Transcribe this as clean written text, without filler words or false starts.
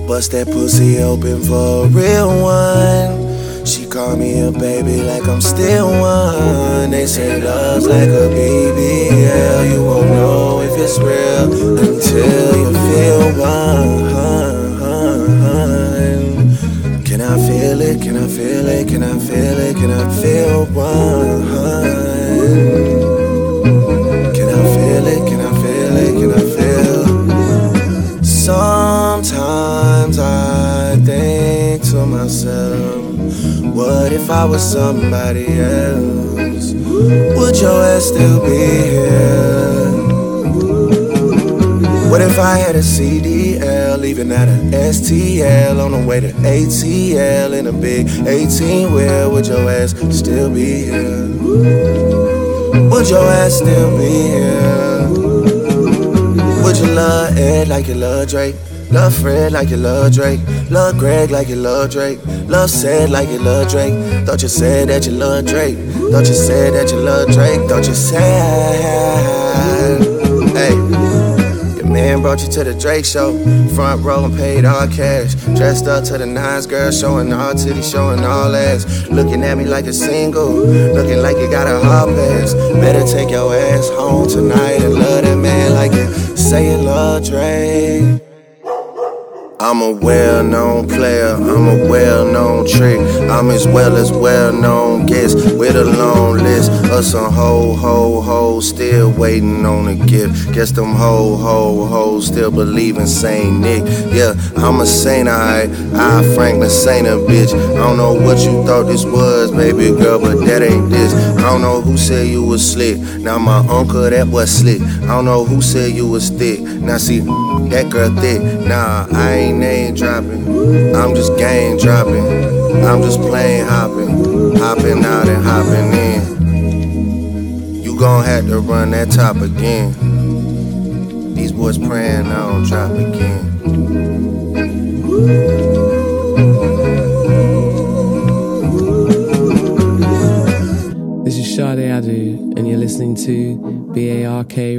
Bust that pussy open for a real one. She call me a baby like I'm still one. They say love's like a BBL. You won't know if it's real until you feel one. Can I feel it? Can I feel it? Can I feel it? Can I feel one? Can I feel it? Can I feel it? Can I feel? Sometimes I think to myself, what if I was somebody else? Would your ass still be here? What if I had a CDL, leaving out a STL, on the way to ATL in a big 18-wheel? Would your ass still be here? Would your ass still be here? Would you love Ed like you love Drake? Love Fred like you love Drake. Love Greg like you love Drake. Love Said like you love Drake. Thought you said that you love Drake. Thought you said that you love Drake. Thought you said, hey, your man brought you to the Drake show. Front row and paid all cash. Dressed up to the nines, girl, showing all titties, showing all ass. Looking at me like a single, looking like you got a hall pass. Better take your ass home tonight and love that man like you say you love Drake. I'm a well-known player, I'm a well-known trick. I'm as well-known guest with a long list of some hoes still waiting on a gift. Guess them hoes still believe in Saint Nick. Yeah, I'm a saint, I Franklin Saint a bitch. I don't know what you thought this was, baby girl, but that ain't this. I don't know who said you was slick. Now my uncle, that was slick. I don't know who said you was thick. Now see, that girl thick. Nah, I ain't name dropping. I'm just game dropping. I'm just plane hopping. Hopping out and hopping in. You gon' have to run that top again. These boys praying I don't drop again. This is Sade Adu, and you're listening to BARK